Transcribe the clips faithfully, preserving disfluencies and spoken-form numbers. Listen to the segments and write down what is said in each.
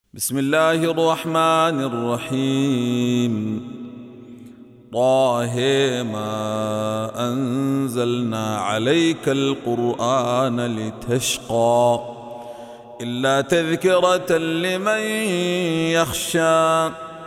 بسم الله الرحمن الرحيم. طه ما أنزلنا عليك القرآن لتشقى إلا تذكرة لمن يخشى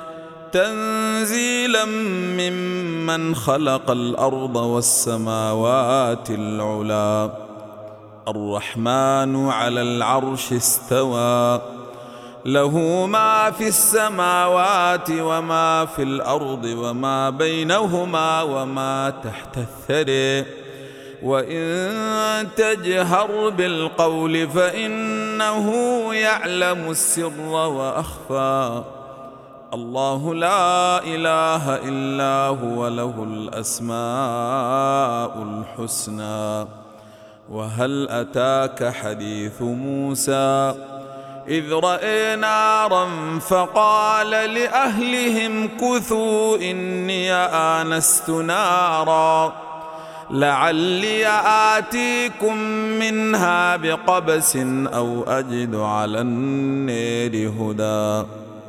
تنزيلا ممن خلق الأرض والسماوات العلى الرحمن على العرش استوى له ما في السماوات وما في الأرض وما بينهما وما تحت الثرى وإن تجهر بالقول فإنه يعلم السر وأخفى الله لا إله إلا هو له الأسماء الحسنى. وهل أتاك حديث موسى إذ رأى نارا فقال لأهلهم كثوا إني آنست نارا لعلي آتيكم منها بقبس أو أجد على النار هدى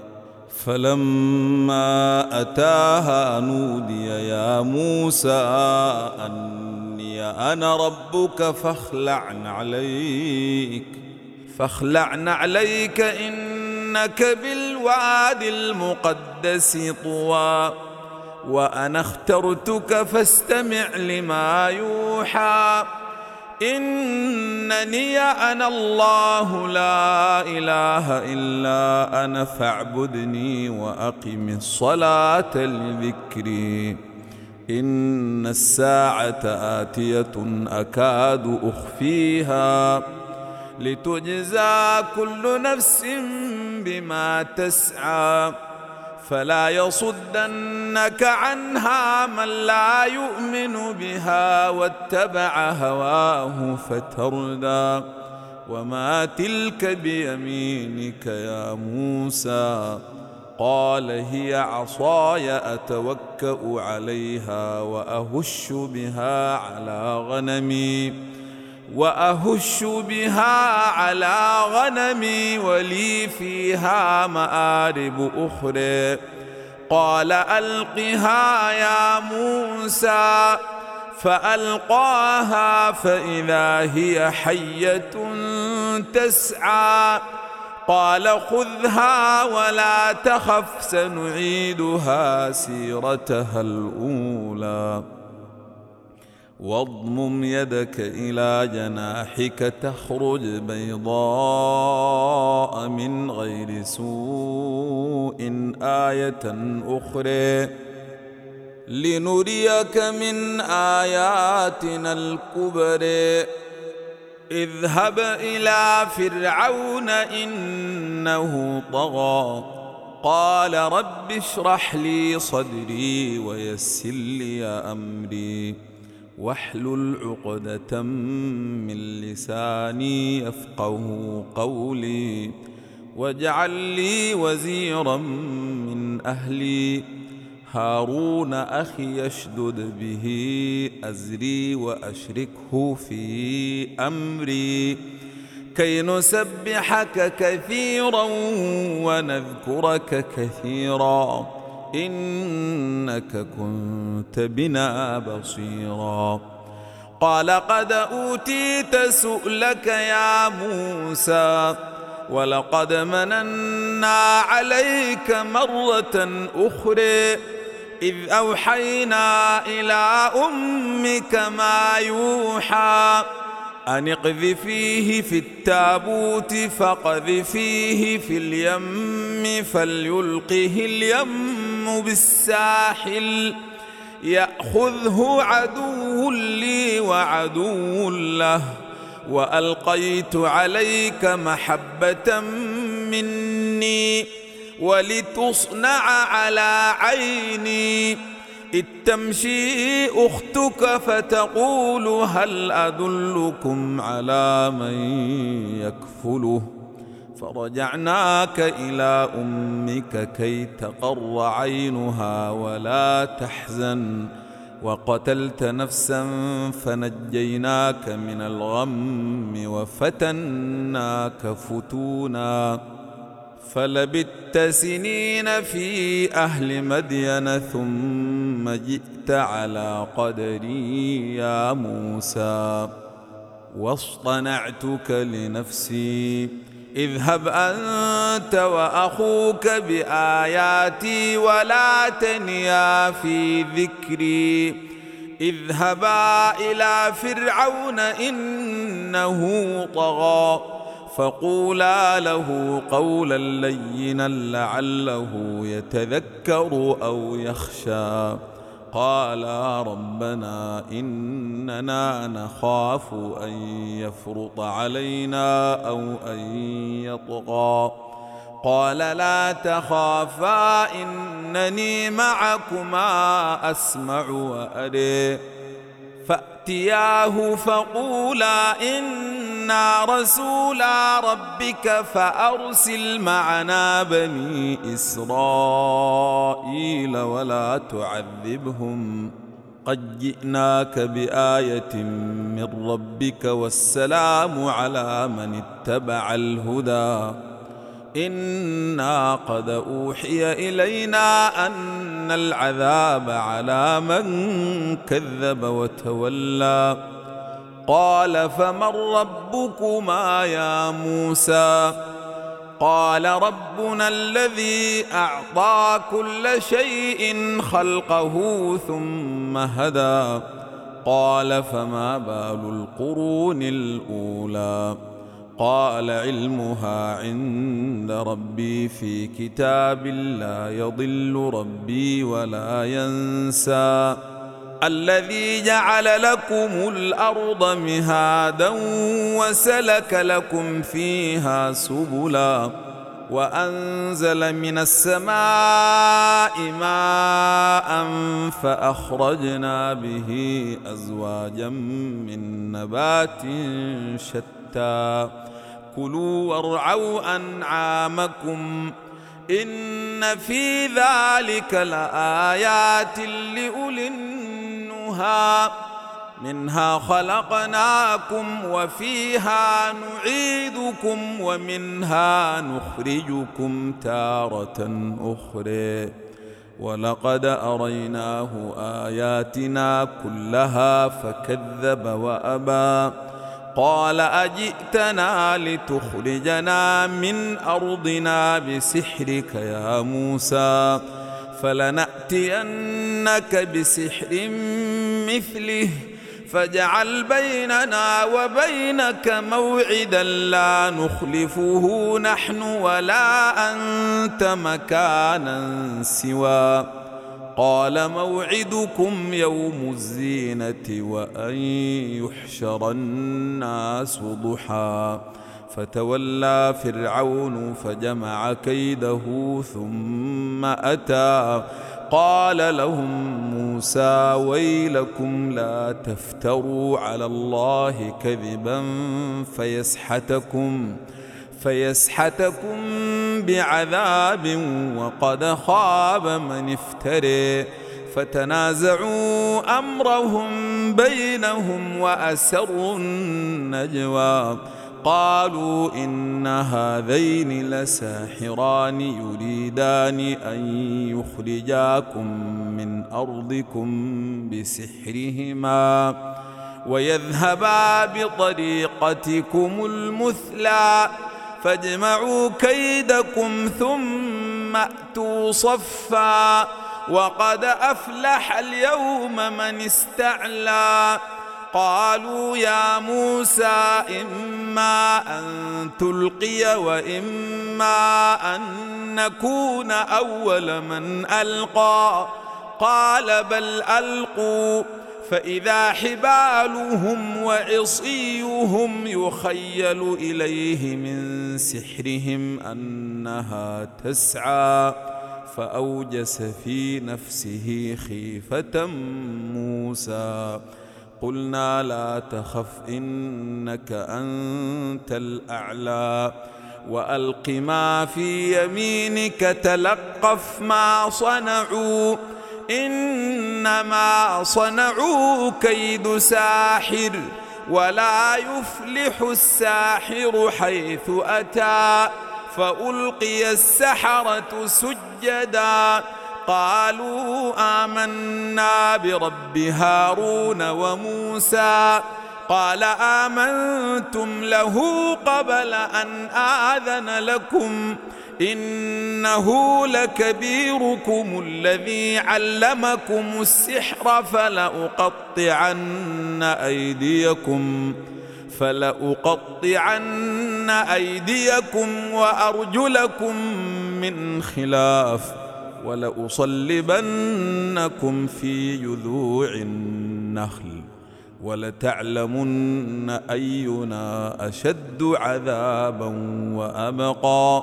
فلما أتاها نودي يا موسى أني أنا ربك فاخلع عليك فاخلع عليك إنك بالواد المقدس طوى وأنا اخترتك فاستمع لما يوحى إنني أنا الله لا إله إلا أنا فاعبدني وأقم الصلاة لذكري إن الساعة آتية أكاد أخفيها لتجزى كل نفس بما تسعى فلا يصدنك عنها من لا يؤمن بها واتبع هواه فتردى وما تلك بيمينك يا موسى قال هي عصاي أتوكأ عليها وأهش بها على غنمي وأهش بها على غنمي ولي فيها مآرب أخرى قال ألقها يا موسى فألقاها فإذا هي حية تسعى قال خذها ولا تخف سنعيدها سيرتها الأولى واضمم يدك إلى جناحك تخرج بيضاء من غير سوء آية أخرى لنريك من آياتنا الكبرى اذهب إلى فرعون إنه طغى قال رب اشرح لي صدري ويسر لي أمري واحلل عقدة من لساني يفقه قولي واجعل لي وزيرا من أهلي هارون أخي اشدد به أزري وأشركه في أمري كي نسبحك كثيرا ونذكرك كثيرا إنك كنت بنا بصيرا قال قد أوتيت سؤلك يا موسى ولقد مننا عليك مرة أخرى إذ أوحينا إلى أمك ما يوحى أن اقذفيه في التابوت فاقذفيه في اليم فليلقه اليم بالساحل يأخذه عدو لي وعدو له وألقيت عليك محبة مني ولتصنع على عيني إذ تمشي أختك فتقول هل أدلكم على من يكفله فرجعناك إلى أمك كي تقر عينها ولا تحزن وقتلت نفسا فنجيناك من الغم وفتناك فتونا فلبثت سنين في أهل مدين ثم جئت على قدري يا موسى واصطنعتك لنفسي اذهب أنت وأخوك بآياتي ولا تنيا في ذكري اذهبا إلى فرعون إنه طغى فقولا له قولا لينا لعله يتذكر أو يخشى قالا ربنا إننا نخاف أن يفرط علينا أو أن يطغى قال لا تخافا إنني معكما أسمع وأري فأتياه فقولا إنا رسولا ربك فأرسل معنا بني إسرائيل ولا تعذبهم قد جئناك بآية من ربك والسلام على من اتبع الهدى إنا قد أوحي إلينا أن العذاب على من كذب وتولى قال فمن ربكما يا موسى قال ربنا الذي أعطى كل شيء خلقه ثم هدى قال فما بال القرون الأولى قال علمها عند ربي في كتاب لا يضل ربي ولا ينسى الذي جعل لكم الأرض مهادا وسلك لكم فيها سبلا وأنزل من السماء ماء فأخرجنا به أزواجا من نبات شتى كلوا وارعوا أنعامكم إن في ذلك لآيات لأولي النهى منها خلقناكم وفيها نعيدكم ومنها نخرجكم تارة أخرى ولقد أريناه آياتنا كلها فكذب وأبى قال أجئتنا لتخرجنا من أرضنا بسحرك يا موسى فلنأتينك بسحر مثله فاجعل بيننا وبينك موعدا لا نخلفه نحن ولا أنت مكانا سوى قال موعدكم يوم الزينة وأن يحشر الناس ضحى فتولى فرعون فجمع كيده ثم أتى قال لهم موسى ويلكم لا تفتروا على الله كذبا فيسحتكم فيسحتكم بعذاب وقد خاب من افتري فتنازعوا أمرهم بينهم وأسروا النجوى قالوا إن هذين لساحران يريدان أن يخرجاكم من أرضكم بسحرهما ويذهبا بطريقتكم المثلى فاجمعوا كيدكم ثم أتوا صفا وقد أفلح اليوم من استعلى قالوا يا موسى إما أن تلقي وإما أن نكون أول من ألقى قال بل ألقوا فإذا حبالهم وعصيهم يخيل إليه من سحرهم أنها تسعى فأوجس في نفسه خيفة موسى قلنا لا تخف إنك أنت الأعلى وألق ما في يمينك تلقف ما صنعوا إنما صنعوا كيد ساحر ولا يفلح الساحر حيث أتى فألقي السحرة سجدا قالوا آمنا برب هارون وموسى قال آمنتم له قبل أن آذن لكم إنه لكبيركم الذي علمكم السحر فلأقطعن أيديكم فلأقطعن أيديكم وأرجلكم من خلاف ولأصلبنكم في جذوع النخل ولتعلمن أينا أشد عذابا وأبقى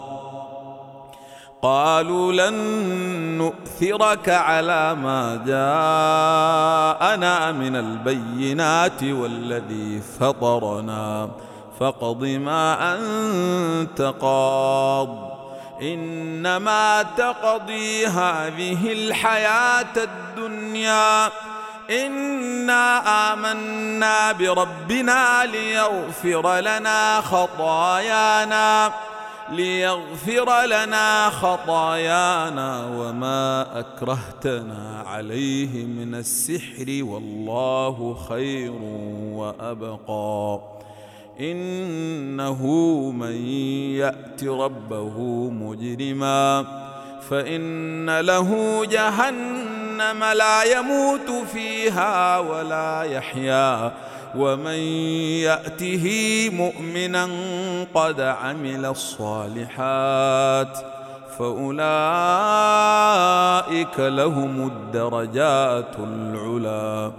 قالوا لن نؤثرك على ما جاءنا من البينات والذي فطرنا فاقض ما أنت قاض إنما تقضي هذه الحياة الدنيا إنا آمنا بربنا ليغفر لنا خطايانا ليغفر لنا خطايانا وما أكرهتنا عليه من السحر والله خير وأبقى إنه من يأت ربه مجرما فإن له جهنم لا يموت فيها ولا يحيا ومن يأته مؤمنا قد عمل الصالحات فأولئك لهم الدرجات العلى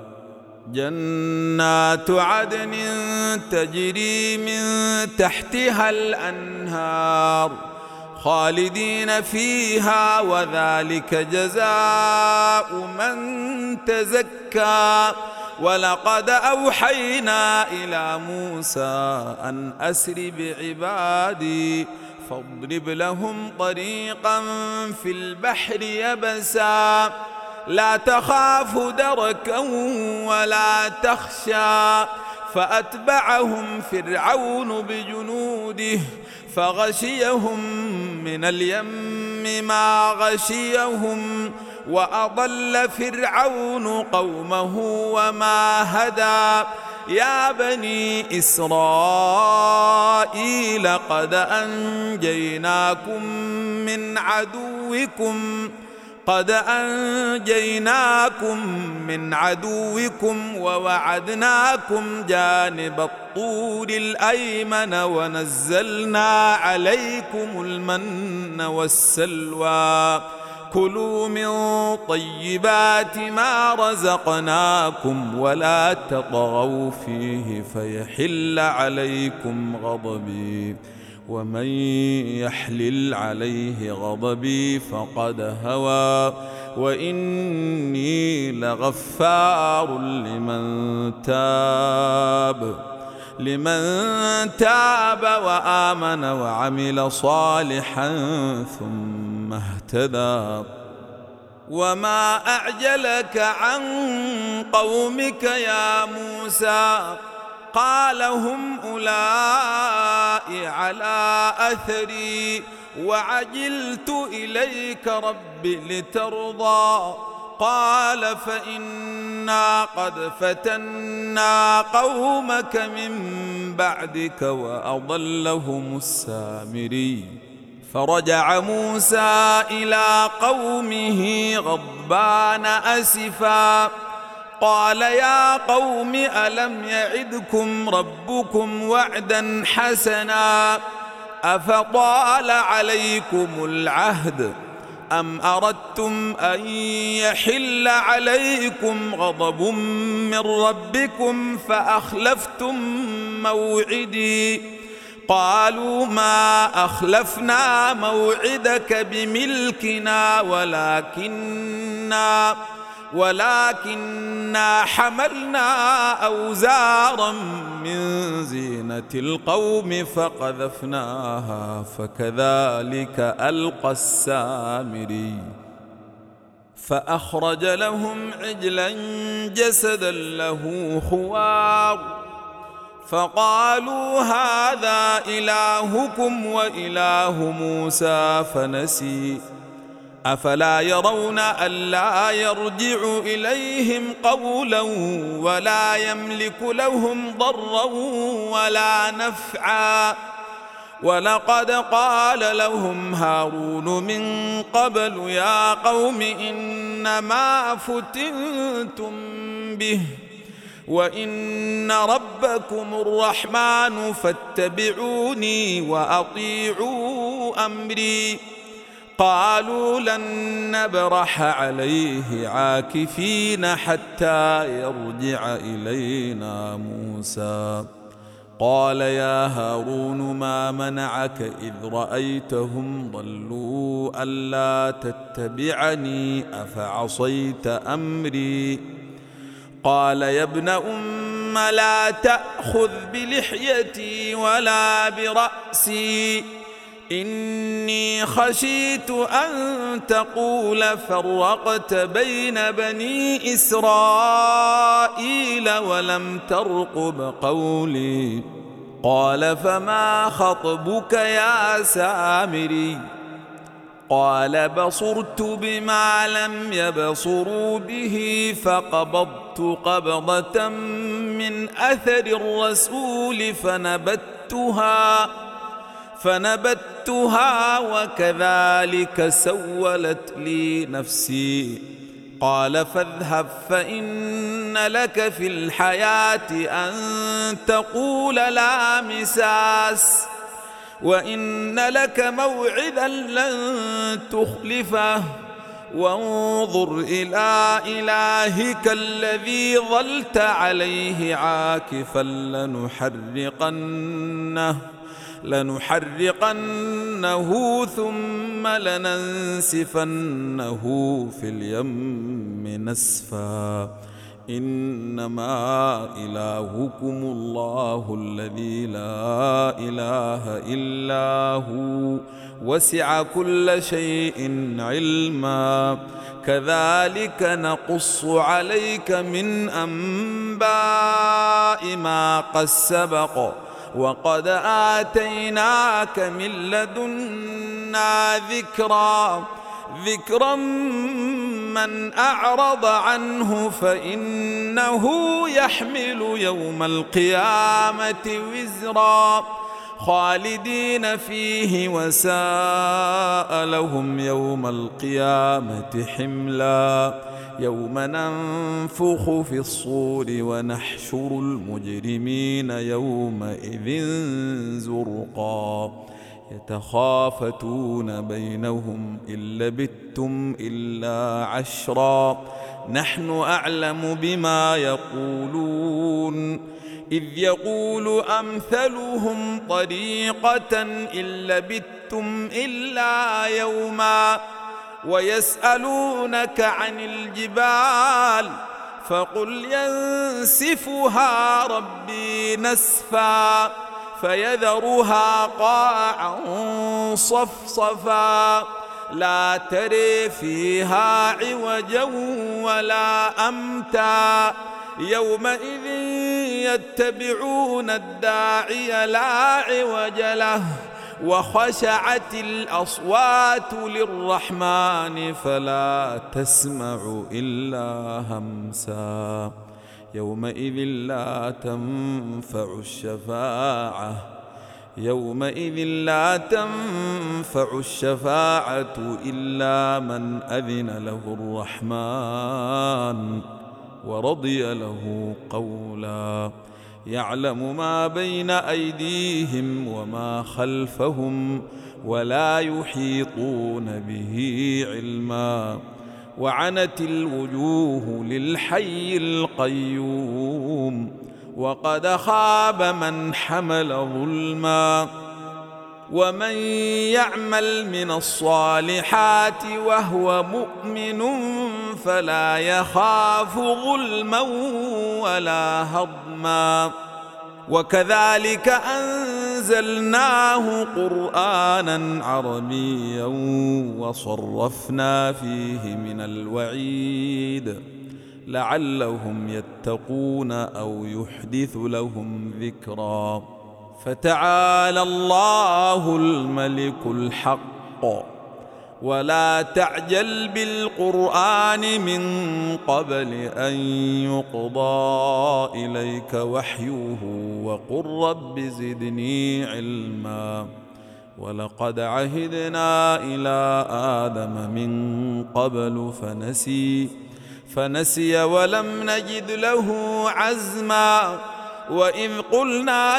جنات عدن تجري من تحتها الأنهار خالدين فيها وذلك جزاء من تزكى ولقد أوحينا إلى موسى أن أسر بعبادي فاضرب لهم طريقا في البحر يبسا لا تخاف دركا ولا تخشى فأتبعهم فرعون بجنوده فغشيهم من اليم ما غشيهم وأضل فرعون قومه وما هدى يا بني إسرائيل قد أنجيناكم من عدوكم قد أنجيناكم من عدوكم ووعدناكم جانب الطور الأيمن ونزلنا عليكم المن والسلوى كلوا من طيبات ما رزقناكم ولا تطغوا فيه فيحل عليكم غضبي ومن يحلل عليه غضبي فقد هوى وإني لغفار لمن تاب لمن تاب وآمن وعمل صالحا ثم اهتدى وما أعجلك عن قومك يا موسى قال هم أولئك على أثري وعجلت إليك رب لترضى قال فإنا قد فتنا قومك من بعدك وأضلهم السامري فرجع موسى إلى قومه غضبان أسفا قال يا قوم ألم يعدكم ربكم وعدا حسنا أفطال عليكم العهد أم أردتم أن يحل عليكم غضب من ربكم فأخلفتم موعدي قالوا ما أخلفنا موعدك بملكنا ولكننا ولكننا حملنا أوزارا من زينة القوم فقذفناها فكذلك ألقى السامري فأخرج لهم عجلا جسدا له خوار فقالوا هذا إلهكم وإله موسى فنسي أفلا يرون ألا يرجع إليهم قولا ولا يملك لهم ضرا ولا نفعا ولقد قال لهم هارون من قبل يا قوم إنما فتنتم به وإن ربكم الرحمن فاتبعوني وأطيعوا أمري قالوا لن نبرح عليه عاكفين حتى يرجع إلينا موسى قال يا هارون ما منعك إذ رأيتهم ضلوا ألا تتبعني أفعصيت أمري قال يا ابن أم لا تأخذ بلحيتي ولا برأسي إني خشيت أن تقول فرقت بين بني إسرائيل ولم ترقب قولي قال فما خطبك يا سامري قال بصرت بما لم يبصروا به فقبضت قبضة من أثر الرسول فنبتها فنبتها وكذلك سولت لي نفسي قال فاذهب فإن لك في الحياة أن تقول لا مساس وإن لك موعدا لن تخلفه وانظر إلى إلهك الذي ظلت عليه عاكفا لنحرقنه لنحرقنه ثم لننسفنه في اليم نسفا إنما إلهكم الله الذي لا إله إلا هو وسع كل شيء علما كذلك نقص عليك من أنباء ما قد سبق وقد آتيناك من لدنا ذكرا ذكرا من أعرض عنه فإنه يحمل يوم القيامة وزرا خالدين فيه وساء لهم يوم القيامة حملا يوم ننفخ في الصور ونحشر المجرمين يومئذ زرقا يتخافتون بينهم إن لبثتم إلا عشرا نحن أعلم بما يقولون إذ يقول أمثلهم طريقة إن لبثتم إلا يوما ويسألونك عن الجبال فقل ينسفها ربي نسفا فيذرها قاعا صفصفا لا تري فيها عوجا ولا أمتا يومئذ يتبعون الداعي لا عوج له وخشعت الأصوات للرحمن فلا تسمع إلا همسا يومئذ لا تنفع الشفاعة يومئذ لا تنفع الشفاعة إلا من أذن له الرحمن ورضي له قولا يعلم ما بين أيديهم وما خلفهم ولا يحيطون به علما وعنت الوجوه للحي القيوم وقد خاب من حمل ظلما ومن يعمل من الصالحات وهو مؤمن فلا يخاف ظلما ولا هضما وكذلك أنزلناه قرآنا عربيا وصرفنا فيه من الوعيد لعلهم يتقون أو يحدث لهم ذكرا. فتعالى الله الملك الحق، ولا تعجل بالقرآن من قبل أن يقضى إليك وحيه وقل رب زدني علما. ولقد عهدنا إلى آدم من قبل فنسي فنسي ولم نجد له عزما. وإذ قلنا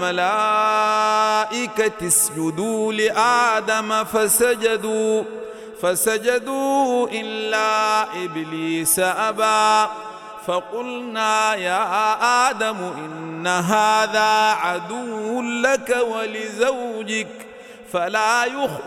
للملائكة اسجدوا لآدم فسجدوا فسجدوا إلا إبليس أبى. فقلنا يا آدم إن هذا عدو لك ولزوجك فلا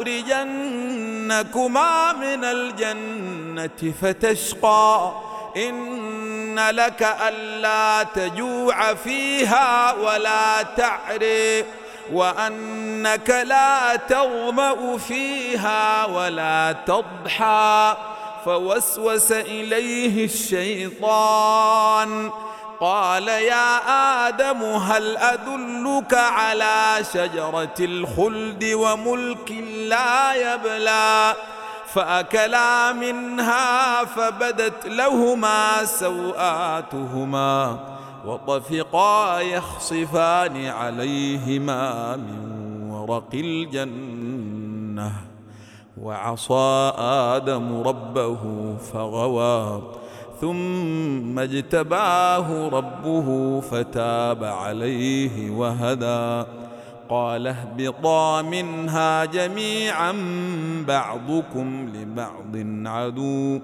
يخرجنكما من الجنة فتشقى. إن لك ألا تجوع فيها ولا تعري وأنك لا تظمأ فيها ولا تضحى. فوسوس إليه الشيطان قال يا آدم هل أدلك على شجرة الخلد وملك لا يبلى. فأكلا منها فبدت لهما سوآتهما وطفقا يخصفان عليهما من ورق الجنة. وعصى آدم ربه فغوى ثم اجتباه ربه فتاب عليه وهدى. قال اهبطا منها جميعا بعضكم لبعض عدو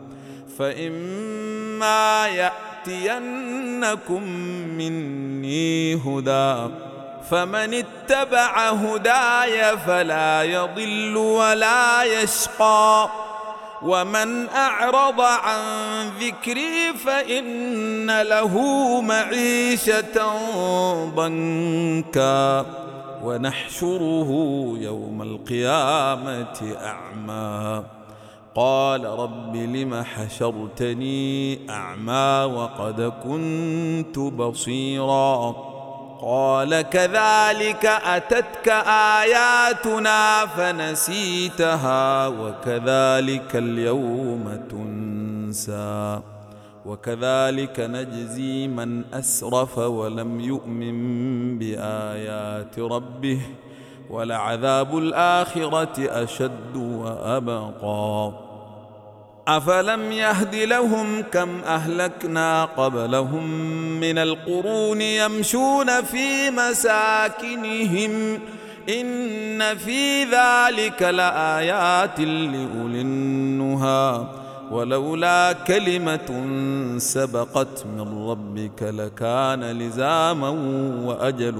فإما يأتينكم مني هدى فمن اتبع هداي فلا يضل ولا يشقى. ومن أعرض عن ذكري فإن له معيشة ضنكا ونحشره يوم القيامة أعمى. قال رب لم حشرتني أعمى وقد كنت بصيرا. قال كذلك أتتك آياتنا فنسيتها وكذلك اليوم تنسى. وكذلك نجزي من أسرف ولم يؤمن بآيات ربه ولعذاب الآخرة أشد وأبقى. أفلم يهد لهم كم أهلكنا قبلهم من القرون يمشون في مساكنهم إن في ذلك لآيات لأولي النهى. ولولا كلمة سبقت من ربك لكان لزاما وأجل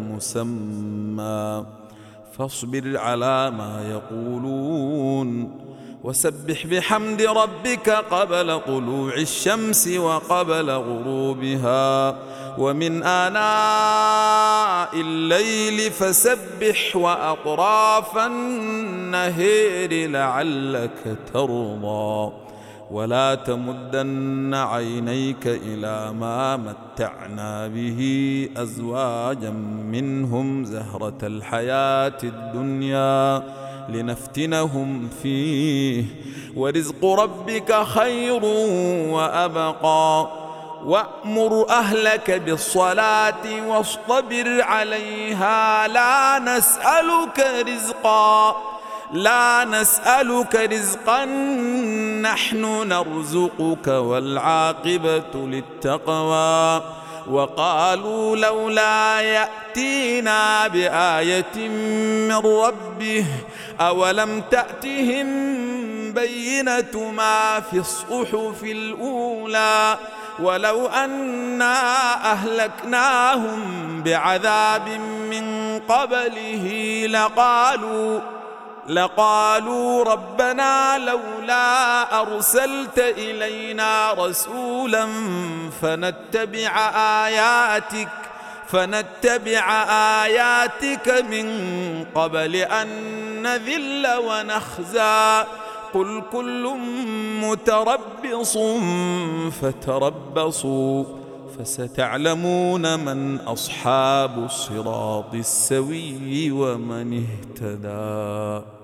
مسمى. فاصبر على ما يقولون وسبح بحمد ربك قبل طلوع الشمس وقبل غروبها ومن آناء الليل فسبح وأطراف النهار لعلك ترضى. ولا تمدن عينيك إلى ما متعنا به أزواجا منهم زهرة الحياة الدنيا لنفتنهم فيه ورزق ربك خير وأبقى. وأمر أهلك بالصلاة واصطبر عليها لا نسألك رزقا لا نسألك رزقا نحن نرزقك والعاقبة للتقوى. وقالوا لولا يأتينا بآية من ربه أولم تأتهم بينة ما في الصحف الأولى ولو أنا أهلكناهم بعذاب من قبله لقالوا لقالوا ربنا لولا أرسلت إلينا رسولا فنتبع آياتك فنتبع آياتك من قبل أن نذل ونخزى. قل كل متربص فتربصوا فستعلمون من أصحاب الصراط السوي ومن اهتدى.